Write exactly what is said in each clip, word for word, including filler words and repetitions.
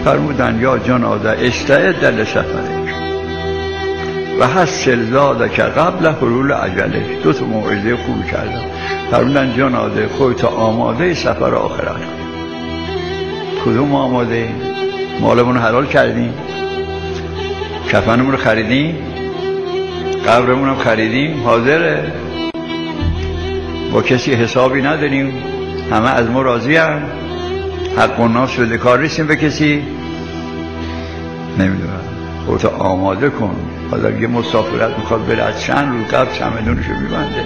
فرمودن یا جنازه استعد لسفرک و حسن زادک قبل حلول اجلک. دو تا موعظه خوب کردم. فرمودن جنازه خودت آماده سفر آخرت کن. کدوم آماده؟ مالمون حلال کردیم، کفنمون رو خریدیم، قبرمون هم خریدیم، حاضره، با کسی حسابی نداریم، همه از ما راضی هم، حق و ناس شده کار نیستیم به کسی. نمیدونم، خودت آماده کن. حالا یه مسافرت میخواد بره، از چند روز قبل چمدونشو میبنده،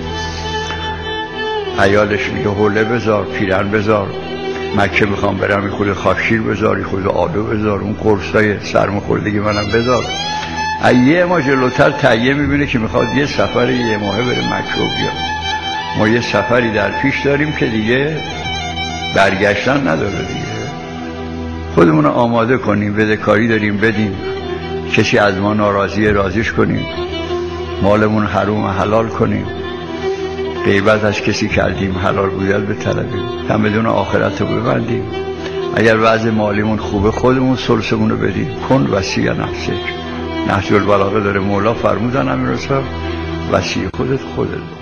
عیالش میگه حوله بذار، پیرن بذار، مکه میخوام برم خود خاکشیر بذار، خود آلو بذار، اون قرصای سرماخوردگی منم بذار. یه ماه جلوتر تهیه میبینه که میخواد یه سفر یه ماهه بره مکه و بیاد. ما یه سفری در پیش داریم که دیگه برگشتن نداره دیگه. خودمون آماده کنیم، بدهکاری داریم بدیم، کسی از ما ناراضیه راضیش کنیم، مالمون حروم حلال کنیم، غیبت از کسی کردیم حلال بودن بطلبیم، چمدون آخرت رو ببندیم. اگر وضع مالیمون خوبه خودمون ثلثمون رو بدیم. کن وصی نفسک. نهج البلاغه داره مولا فرمودن امیر صاحب وصی خودت خودت